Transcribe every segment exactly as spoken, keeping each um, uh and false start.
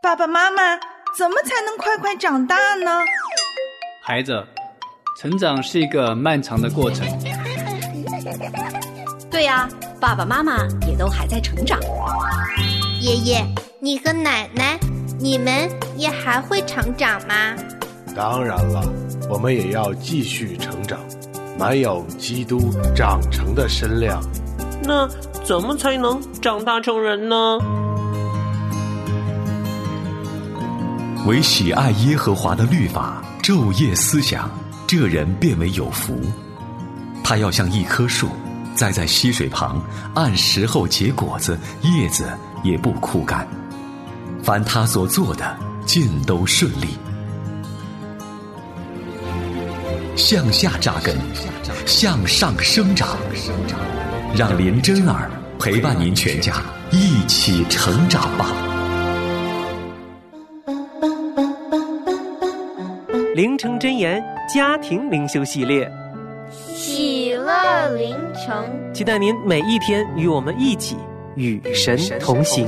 爸爸妈妈，怎么才能快快长大呢？ 孩子，成长是一个漫长的过程。 对呀，爸爸妈妈也都还在成长。 爷爷，你和奶奶，你们也还会成长吗？ 当然了，我们也要继续成长，满有基督长成的身量。 那怎么才能长大成人呢？ 唯喜爱耶和华的律法，昼夜思想，这人便为有福。他要像一棵树，栽在溪水旁，按时候结果子，叶子也不枯干。凡他所做的，尽都顺利。向下扎根，向上生长，让林真儿陪伴您全家一起成长吧。 灵城真言家庭灵修系列， 喜乐灵城， 期待您每一天与我们一起与神同行。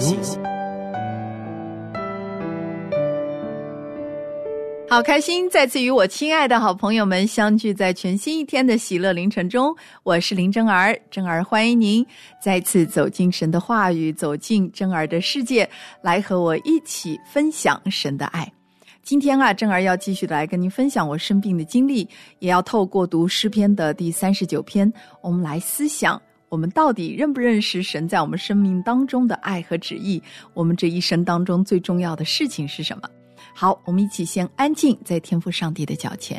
好开心再次与我亲爱的好朋友们相聚在全新一天的喜乐凌晨中，我是林真儿。真儿欢迎您再次走进神的话语，走进真儿的世界，来和我一起分享神的爱。今天啊，真儿要继续的来跟您分享我生病的经历，也要透过读诗篇的第三十九篇，我们来思想我们到底认不认识神在我们生命当中的爱和旨意，我们这一生当中最重要的事情是什么。好，我们一起先安静在天父上帝的脚前。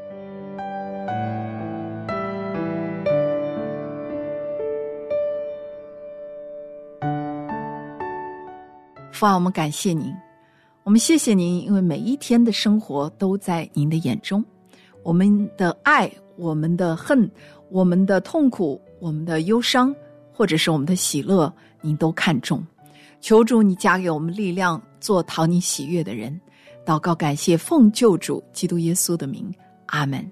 父啊，我们感谢您，我们谢谢您，因为每一天的生活都在您的眼中，我们的爱，我们的恨，我们的痛苦，我们的忧伤，或者是我们的喜乐，您都看重。求主你加给我们力量，做讨你喜悦的人。祷告感谢奉救主基督耶稣的名，阿们。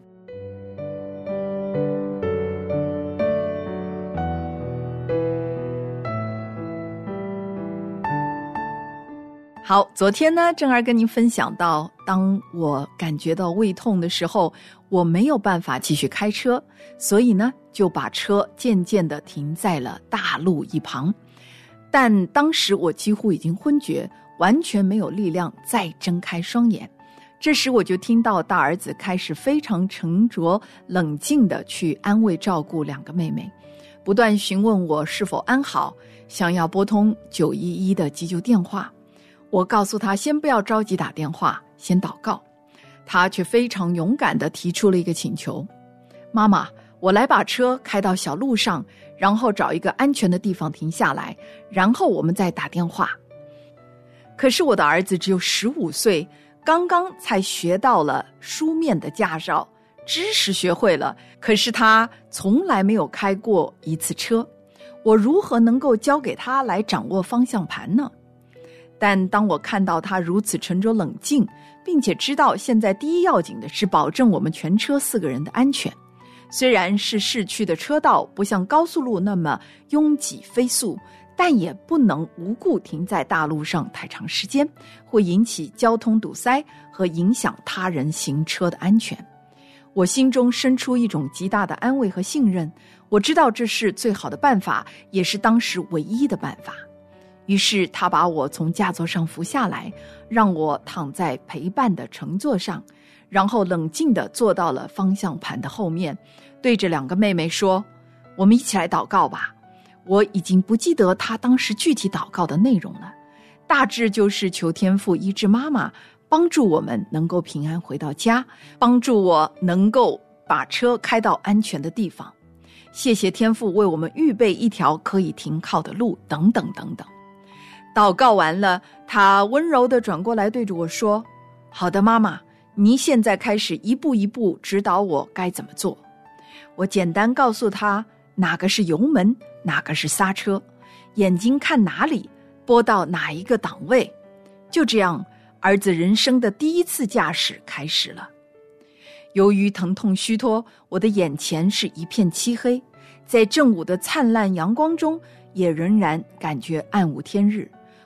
好，昨天呢，正儿跟您分享到，当我感觉到胃痛的时候，我没有办法继续开车，所以呢，就把车渐渐地停在了大路一旁。但当时我几乎已经昏厥，完全没有力量再睁开双眼。这时我就听到大儿子开始非常沉着冷静地去安慰照顾两个妹妹，不断询问我是否安好，想要拨通九一一的急救电话。我告诉他先不要着急打电话，先祷告。他却非常勇敢地提出了一个请求，妈妈，我来把车开到小路上，然后找一个安全的地方停下来，然后我们再打电话。可是我的儿子只有十五岁，刚刚才学到了书面的驾照，知识学会了，可是他从来没有开过一次车，我如何能够教给他来掌握方向盘呢？但当我看到他如此沉着冷静，并且知道现在第一要紧的是保证我们全车四个人的安全，虽然是市区的车道，不像高速路那么拥挤飞速，但也不能无故停在大路上太长时间，会引起交通堵塞和影响他人行车的安全。我心中生出一种极大的安慰和信任，我知道这是最好的办法，也是当时唯一的办法。于是他把我从驾座上扶下来，让我躺在陪伴的乘座上，然后冷静地坐到了方向盘的后面，对着两个妹妹说，我们一起来祷告吧。我已经不记得他当时具体祷告的内容了，大致就是求天父医治妈妈，帮助我们能够平安回到家，帮助我能够把车开到安全的地方，谢谢天父为我们预备一条可以停靠的路，等等等等。祷告完了，他温柔地转过来对着我说，好的妈妈，您现在开始一步一步指导我该怎么做。我简单告诉他哪个是油门，哪个是刹车，眼睛看哪里，拨到哪一个档位。就这样，儿子人生的第一次驾驶开始了。由于疼痛虚脱，我的眼前是一片漆黑，在正午的灿烂阳光中，也仍然感觉暗无天日。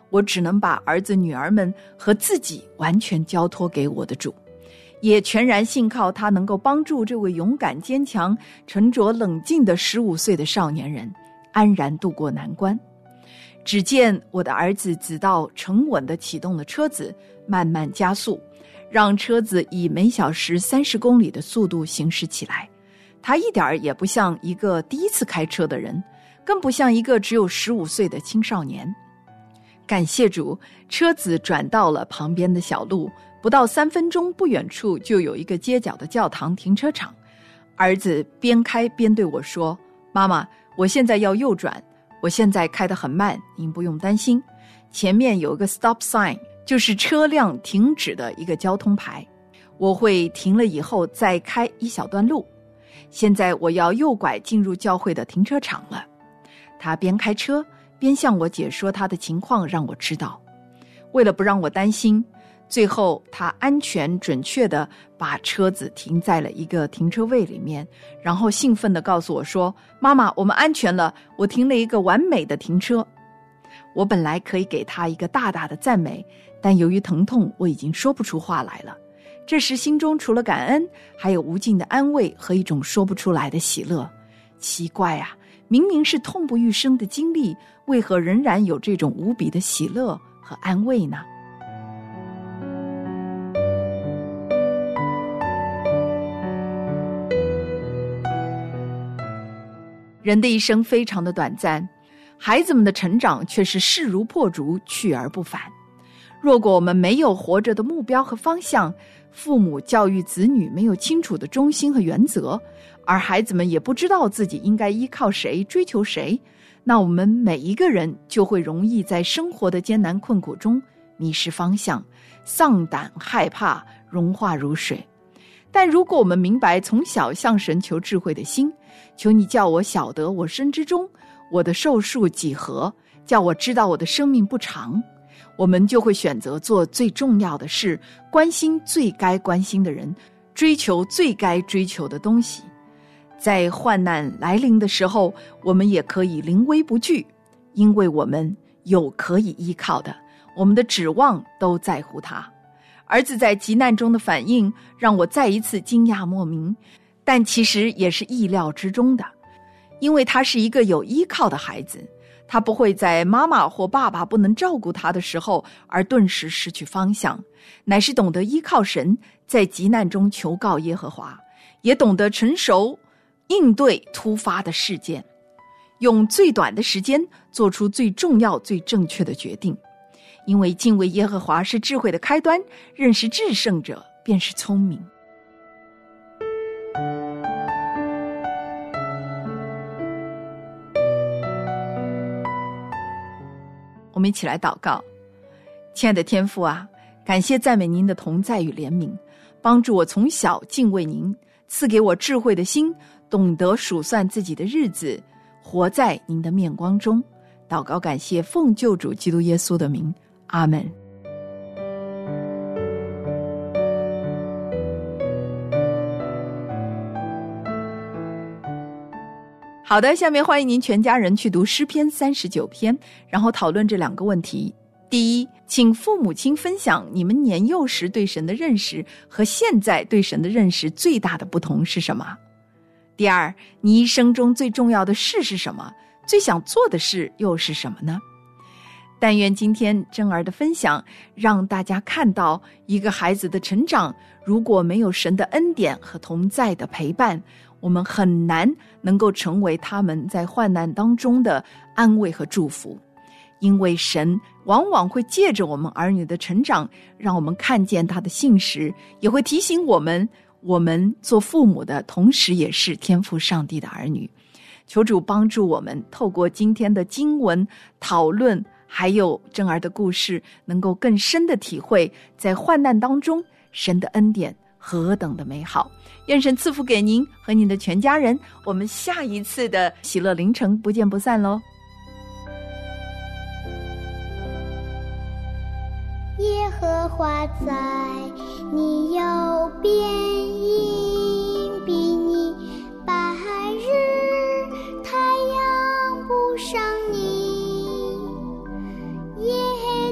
我只能把儿子女儿们和自己完全交托给我的主，也全然信靠他能够帮助这位勇敢坚强沉着冷静的十五岁的少年人安然度过难关。只见我的儿子直到沉稳地启动了车子，慢慢加速，让车子以每小时三十公里的速度行驶起来。他一点也不像一个第一次开车的人，更不像一个只有十五岁的青少年。感谢主，车子转到了旁边的小路，不到三分钟，不远处就有一个街角的教堂停车场。儿子边开边对我说：妈妈，我现在要右转，我现在开得很慢，您不用担心。前面有一个 stop sign， 就是车辆停止的一个交通牌，我会停了以后再开一小段路。现在我要右拐进入教会的停车场了。他边开车边向我解说他的情况，让我知道。为了不让我担心，最后他安全准确地把车子停在了一个停车位里面，然后兴奋地告诉我说：妈妈，我们安全了，我停了一个完美的停车。我本来可以给他一个大大的赞美，但由于疼痛，我已经说不出话来了。这时心中除了感恩，还有无尽的安慰和一种说不出来的喜乐。奇怪啊，明明是痛不欲生的经历，为何仍然有这种无比的喜乐和安慰呢？人的一生非常的短暂，孩子们的成长却是势如破竹，去而不返。若果我们没有活着的目标和方向，父母教育子女没有清楚的中心和原则，而孩子们也不知道自己应该依靠谁，追求谁，那我们每一个人就会容易在生活的艰难困苦中迷失方向，丧胆害怕，融化如水。但如果我们明白从小向神求智慧的心，求你叫我晓得我身之中我的寿数几何，叫我知道我的生命不长，我们就会选择做最重要的事，关心最该关心的人，追求最该追求的东西。在患难来临的时候，我们也可以临危不惧，因为我们有可以依靠的，我们的指望都在乎他。儿子在急难中的反应让我再一次惊讶莫名，但其实也是意料之中的，因为他是一个有依靠的孩子，他不会在妈妈或爸爸不能照顾他的时候而顿时失去方向，乃是懂得依靠神，在急难中求告耶和华，也懂得成熟应对突发的事件，用最短的时间做出最重要最正确的决定。因为敬畏耶和华是智慧的开端，认识至圣者便是聪明。我们一起来祷告。亲爱的天父啊，感谢赞美您的同在与怜悯，帮助我从小敬畏您，赐给我智慧的心，懂得数算自己的日子，活在您的面光中。祷告感谢，奉救主基督耶稣的名，阿们。好的，下面欢迎您全家人去读诗篇三十九篇，然后讨论这两个问题。第一，请父母亲分享你们年幼时对神的认识和现在对神的认识最大的不同是什么？第二，你一生中最重要的事是什么？最想做的事又是什么呢？但愿今天珍儿的分享让大家看到，一个孩子的成长如果没有神的恩典和同在的陪伴，我们很难能够成为他们在患难当中的安慰和祝福。因为神往往会借着我们儿女的成长，让我们看见他的信实，也会提醒我们，我们做父母的同时也是天父上帝的儿女。求主帮助我们透过今天的经文讨论，还有珍儿的故事，能够更深的体会在患难当中神的恩典何等的美好。愿神赐福给您和您的全家人，我们下一次的喜乐凌晨不见不散咯。 耶和华在你右边，荫庇你，白日太阳不伤你。耶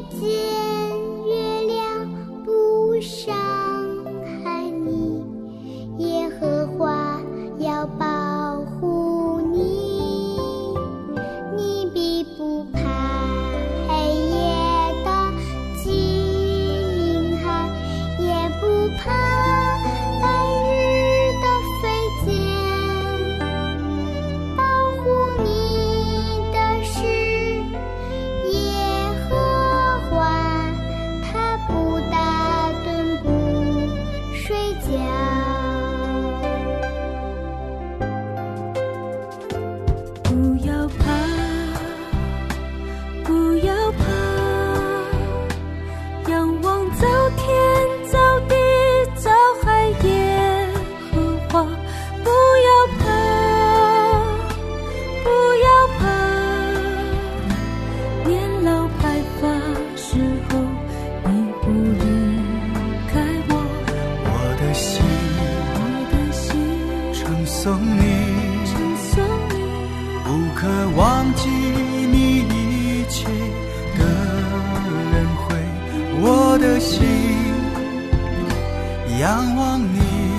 仰望你，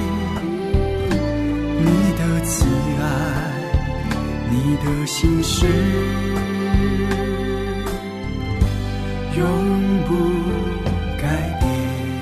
你的慈爱，你的心事，永不改变。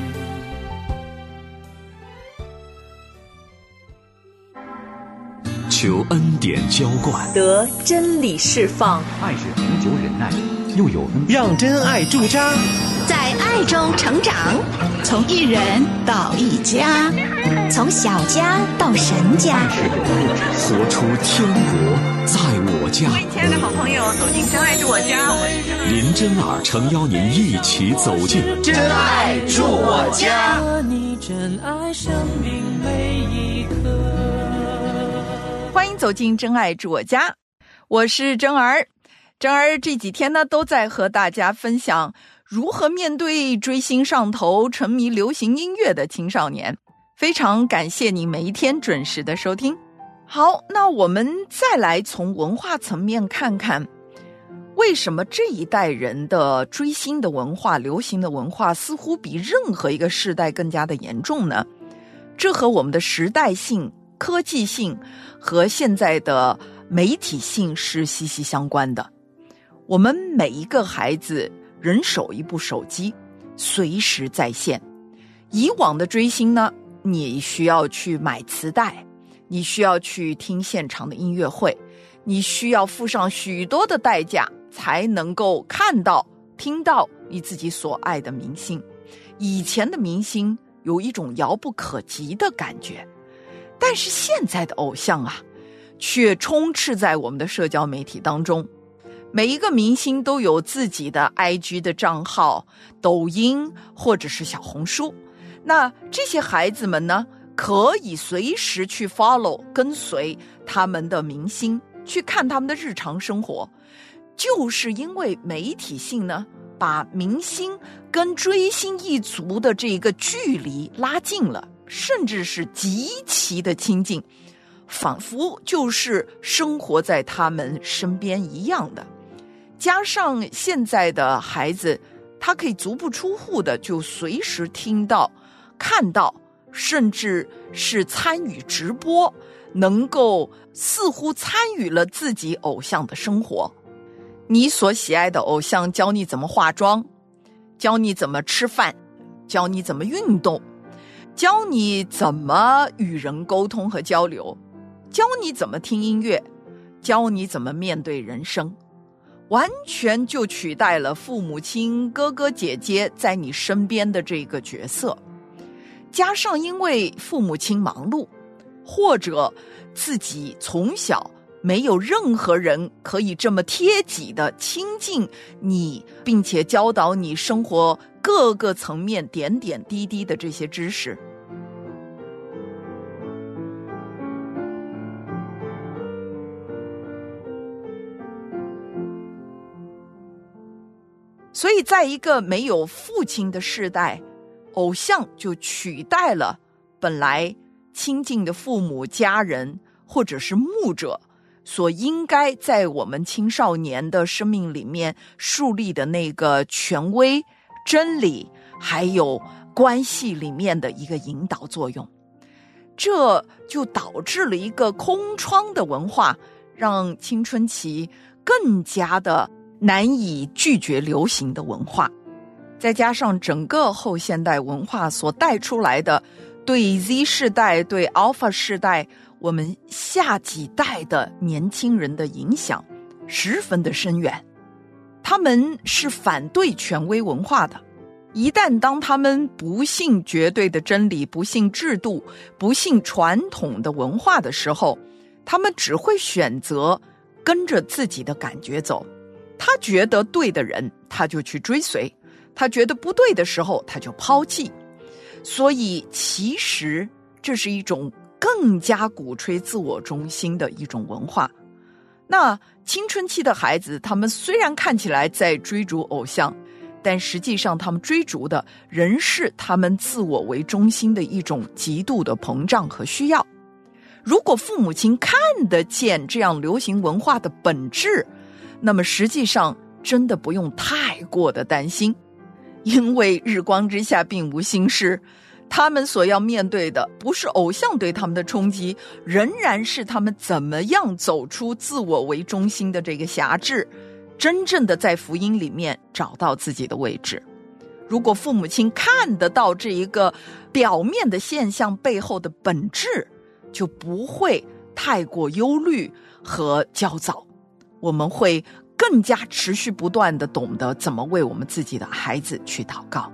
求恩典浇灌， 得真理释放， 爱是恒久忍耐，又有恩， 让真爱驻扎， 在爱中成长， 从一人到一家， 从小家到神家， 活出天国在我家。 各位亲爱的好朋友，走进真爱住我家，我是林真儿诚邀您一起走进真爱住我家。 你真爱生命每一刻。 欢迎走进真爱住我家，我是真儿。真儿这几天呢，都在和大家分享如何面对追星上头、沉迷流行音乐的青少年。非常感谢你每一天准时的收听。好，那我们再来从文化层面看看，为什么这一代人的追星的文化、流行的文化似乎比任何一个世代更加的严重呢？这和我们的时代性、科技性和现在的媒体性是息息相关的。我们每一个孩子人手一部手机，随时在线。以往的追星呢，你需要去买磁带，你需要去听现场的音乐会，你需要付上许多的代价才能够看到、听到你自己所爱的明星。以前的明星有一种遥不可及的感觉，但是现在的偶像啊，却充斥在我们的社交媒体当中。每一个明星都有自己的 I G 的账号、抖音或者是小红书。那这些孩子们呢，可以随时去 follow 跟随他们的明星，去看他们的日常生活。就是因为媒体性呢，把明星跟追星一族的这个距离拉近了，甚至是极其的亲近，仿佛就是生活在他们身边一样的。加上现在的孩子，他可以足不出户的就随时听到、看到，甚至是参与直播，能够似乎参与了自己偶像的生活。你所喜爱的偶像教你怎么化妆，教你怎么吃饭，教你怎么运动，教你怎么与人沟通和交流，教你怎么听音乐，教你怎么面对人生。完全就取代了父母亲、哥哥姐姐在你身边的这个角色。加上因为父母亲忙碌，或者自己从小没有任何人可以这么贴己的亲近你，并且教导你生活各个层面点点滴滴的这些知识。所以在一个没有父亲的世代，偶像就取代了本来亲近的父母、家人或者是牧者所应该在我们青少年的生命里面树立的那个权威、真理还有关系里面的一个引导作用。这就导致了一个空窗的文化，让青春期更加的难以拒绝流行的文化。再加上整个后现代文化所带出来的对 Z 世代、对 Alpha 世代，我们下几代的年轻人的影响十分的深远。他们是反对权威文化的，一旦当他们不信绝对的真理、不信制度、不信传统的文化的时候，他们只会选择跟着自己的感觉走。他觉得对的人，他就去追随；他觉得不对的时候，他就抛弃。所以其实这是一种更加鼓吹自我中心的一种文化。那青春期的孩子，他们虽然看起来在追逐偶像，但实际上他们追逐的仍是他们自我为中心的一种极度的膨胀和需要。如果父母亲看得见这样流行文化的本质，那么实际上真的不用太过的担心，因为日光之下并无新事。 他们所要面对的不是偶像对他们的冲击，仍然是他们怎么样走出自我为中心的这个辖制，真正的在福音里面找到自己的位置。如果父母亲看得到这一个表面的现象背后的本质，就不会太过忧虑和焦躁，我们会更加持续不断地懂得怎么为我们自己的孩子去祷告。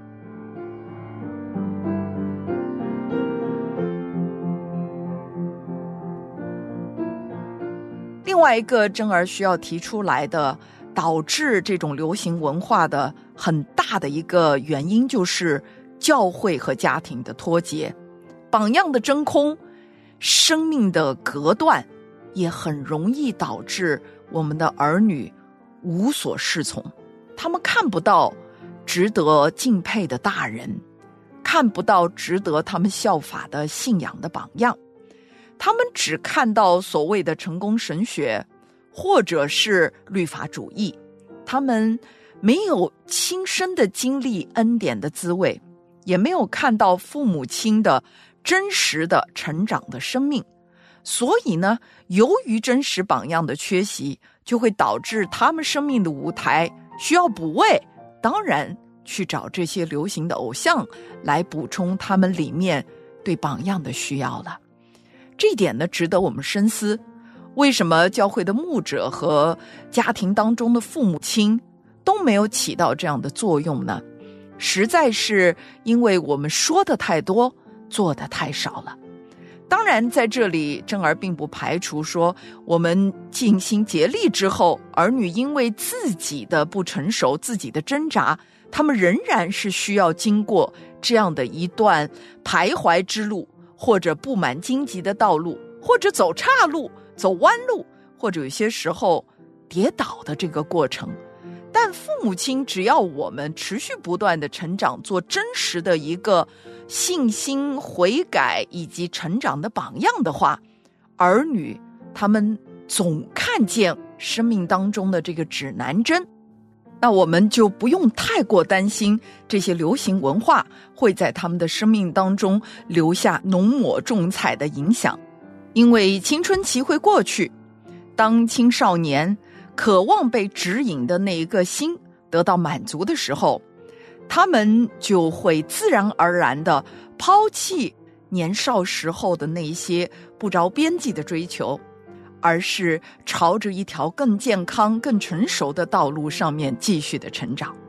另外一个真儿需要提出来的导致这种流行文化的很大的一个原因，就是教会和家庭的脱节，榜样的真空，生命的隔断，也很容易导致我们的儿女无所适从。他们看不到值得敬佩的大人，看不到值得他们效法的信仰的榜样，他们只看到所谓的成功神学或者是律法主义，他们没有亲身的经历恩典的滋味，也没有看到父母亲的真实的成长的生命。所以呢，由于真实榜样的缺席，就会导致他们生命的舞台需要补位，当然去找这些流行的偶像来补充他们里面对榜样的需要了。这一点呢，值得我们深思。为什么教会的牧者和家庭当中的父母亲都没有起到这样的作用呢？实在是因为我们说的太多，做的太少了。当然在这里真儿并不排除说，我们尽心竭力之后，儿女因为自己的不成熟，自己的挣扎，他们仍然是需要经过这样的一段徘徊之路，或者布满荆棘的道路，或者走岔路，走弯路，或者有些时候跌倒的这个过程。但父母亲只要我们持续不断的成长，做真实的一个信心悔改以及成长的榜样的话，儿女他们总看见生命当中的这个指南针，那我们就不用太过担心这些流行文化会在他们的生命当中留下浓抹重彩的影响。因为青春期会过去，当青少年渴望被指引的那一个心得到满足的时候，他们就会自然而然地抛弃年少时候的那些不着边际的追求，而是朝着一条更健康更成熟的道路上面继续的成长。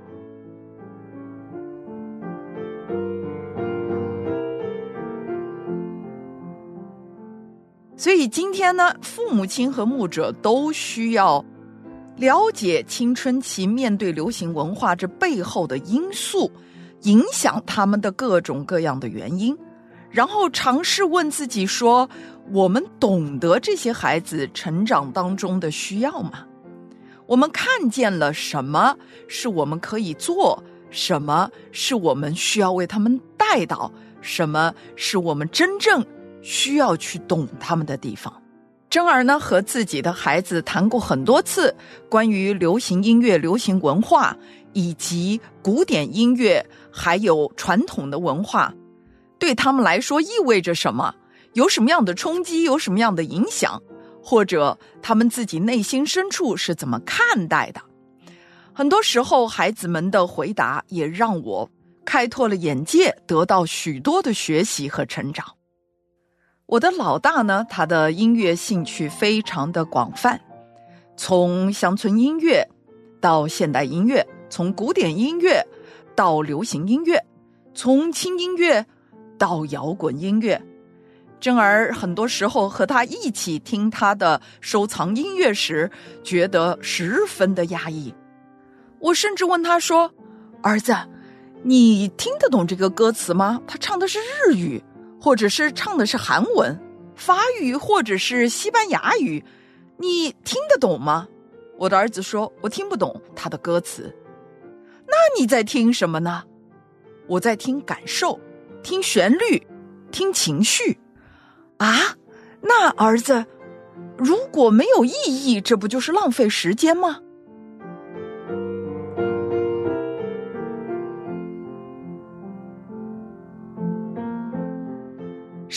所以今天呢，父母亲和牧者都需要了解青春期面对流行文化这背后的因素，影响他们的各种各样的原因，然后尝试问自己说，我们懂得这些孩子成长当中的需要吗？我们看见了什么是我们可以做，什么是我们需要为他们带到，什么是我们真正需要去懂他们的地方。真儿呢和自己的孩子谈过很多次关于流行音乐、流行文化以及古典音乐还有传统的文化对他们来说意味着什么，有什么样的冲击，有什么样的影响，或者他们自己内心深处是怎么看待的。很多时候孩子们的回答也让我开拓了眼界，得到许多的学习和成长。我的老大呢，他的音乐兴趣非常的广泛，从乡村音乐到现代音乐，从古典音乐到流行音乐，从轻音乐到摇滚音乐。真儿很多时候和他一起听他的收藏音乐时，觉得十分的压抑。我甚至问他说，儿子，你听得懂这个歌词吗？他唱的是日语，或者是唱的是韩文、法语，或者是西班牙语，你听得懂吗？我的儿子说，我听不懂他的歌词。那你在听什么呢？我在听感受，听旋律，听情绪。啊，那儿子，如果没有意义，这不就是浪费时间吗？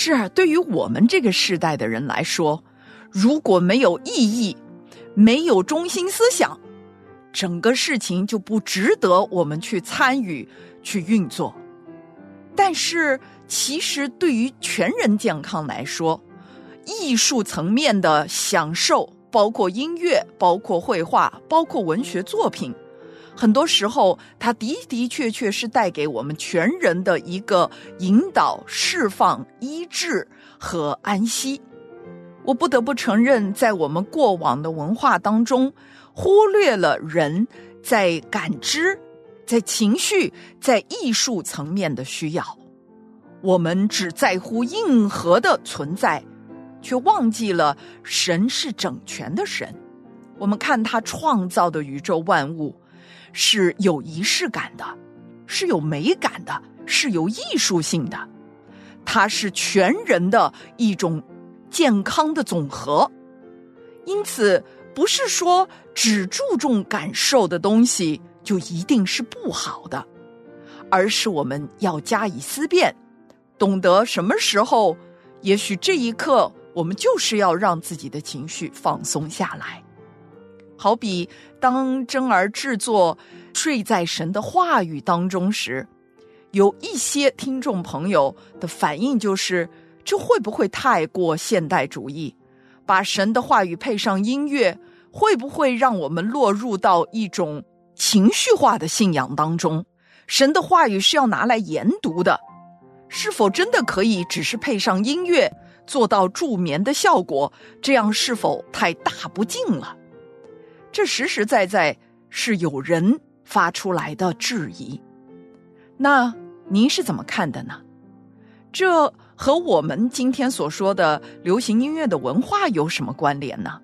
是对于我们这个世代的人来说，如果没有意义，没有中心思想，整个事情就不值得我们去参与去运作。但是其实对于全人健康来说，艺术层面的享受，包括音乐，包括绘画，包括文学作品，很多时候它的的确确是带给我们全人的一个引导、释放、医治和安息。我不得不承认，在我们过往的文化当中，忽略了人在感知、在情绪、在艺术层面的需要。我们只在乎硬核的存在，却忘记了神是整全的神。我们看他创造的宇宙万物是有仪式感的，是有美感的，是有艺术性的，它是全人的一种健康的总和。因此不是说只注重感受的东西就一定是不好的，而是我们要加以思辨，懂得什么时候也许这一刻我们就是要让自己的情绪放松下来。好比当珍儿制作睡在神的话语当中时，有一些听众朋友的反应就是，这会不会太过现代主义？把神的话语配上音乐，会不会让我们落入到一种情绪化的信仰当中？神的话语是要拿来研读的，是否真的可以只是配上音乐做到助眠的效果？这样是否太大不敬了？这实实在在是有人发出来的质疑。那您是怎么看的呢？这和我们今天所说的流行音乐的文化有什么关联呢？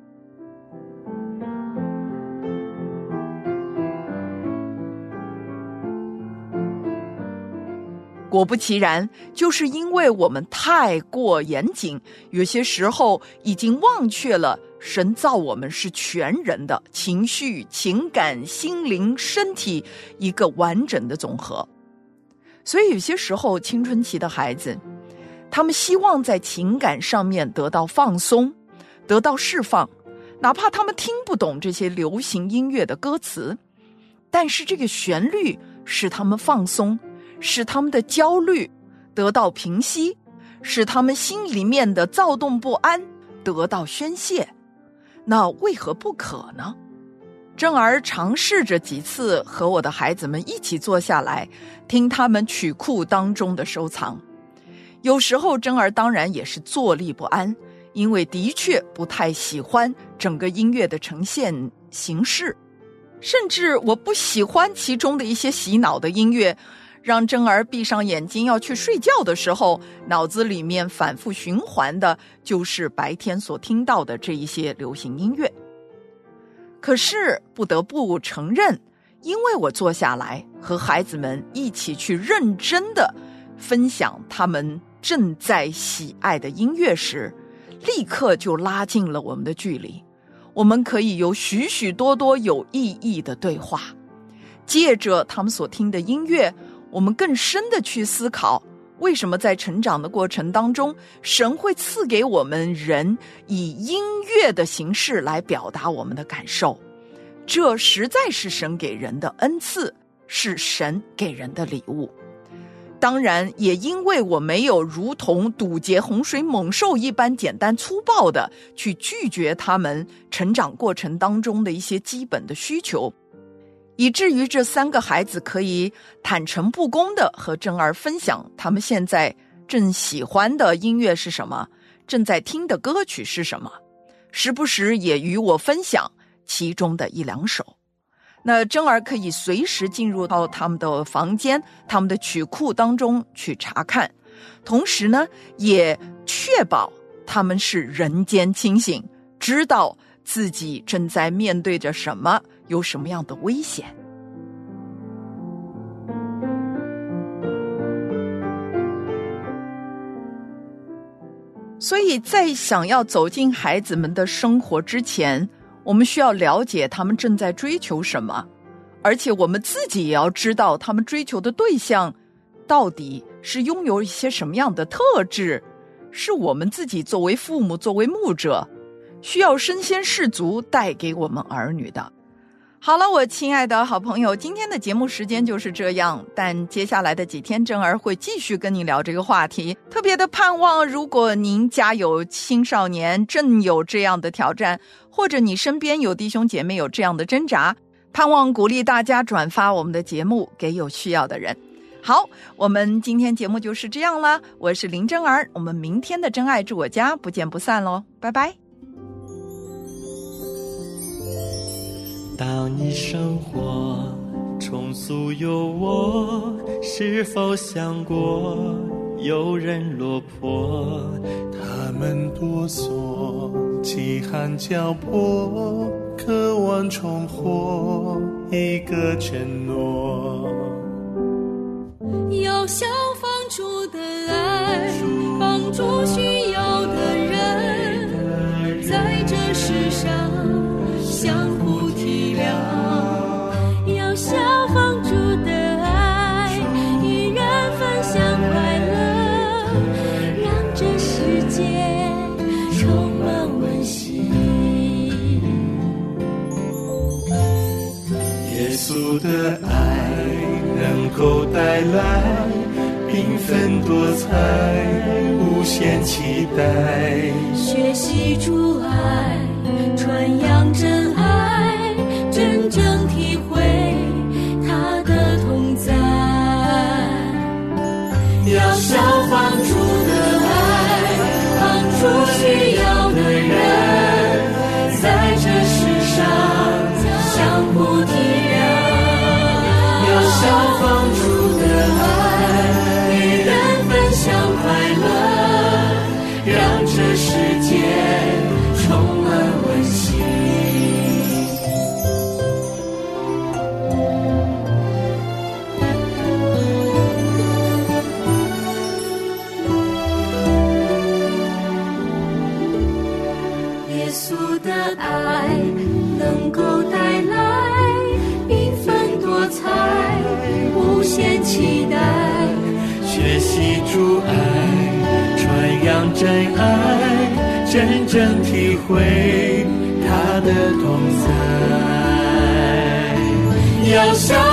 果不其然，就是因为我们太过严谨，有些时候已经忘却了神造我们是全人的，情绪、情感、心灵、身体一个完整的总和。所以有些时候青春期的孩子，他们希望在情感上面得到放松，得到释放，哪怕他们听不懂这些流行音乐的歌词，但是这个旋律使他们放松，使他们的焦虑得到平息，使他们心里面的躁动不安得到宣泄。那为何不可呢？珍儿尝试着几次和我的孩子们一起坐下来听他们曲库当中的收藏，有时候珍儿当然也是坐立不安，因为的确不太喜欢整个音乐的呈现形式，甚至我不喜欢其中的一些洗脑的音乐，让珍儿闭上眼睛要去睡觉的时候，脑子里面反复循环的就是白天所听到的这一些流行音乐。可是不得不承认，因为我坐下来和孩子们一起去认真的分享他们正在喜爱的音乐时，立刻就拉近了我们的距离。我们可以有许许多多有意义的对话，借着他们所听的音乐，我们更深的去思考，为什么在成长的过程当中，神会赐给我们人以音乐的形式来表达我们的感受？这实在是神给人的恩赐，是神给人的礼物。当然也因为我没有如同堵截洪水猛兽一般简单粗暴的去拒绝他们成长过程当中的一些基本的需求，以至于这三个孩子可以坦诚不公的和珍儿分享他们现在正喜欢的音乐是什么，正在听的歌曲是什么，时不时也与我分享其中的一两首。那珍儿可以随时进入到他们的房间，他们的曲库当中去查看，同时呢也确保他们是人间清醒，知道自己正在面对着什么，有什么样的危险。所以在想要走进孩子们的生活之前，我们需要了解他们正在追求什么，而且我们自己也要知道他们追求的对象到底是拥有一些什么样的特质， 是我们自己作为父母、作为牧者，需要身先士卒带给我们儿女的。好了，我亲爱的好朋友，今天的节目时间就是这样，但接下来的几天正儿会继续跟你聊这个话题。特别的盼望，如果您家有青少年正有这样的挑战，或者你身边有弟兄姐妹有这样的挣扎，盼望鼓励大家转发我们的节目给有需要的人。好，我们今天节目就是这样了，我是林真儿，我们明天的真爱住我家不见不散咯，拜拜。 当你生活重塑有我，是否想过有人落魄？ 他们哆嗦，饥寒交迫，渴望重获一个承诺。 要效仿主的爱，帮助需要的人，在这世上相互体谅。要效仿主的爱，与人分享快乐，让这世界充满温馨。 耶稣的爱能够带来缤纷多彩，无限期待。 学习主爱，传扬真爱，真正体会他的同在。要效仿主的爱，帮助需要的人，在这世上相互体谅。要效仿主的爱，与人分享快乐，让这世界充满温馨。耶稣的爱能够带来缤纷多彩，无限期待。 学习主爱，传扬真爱，真正体会他的同在。 要效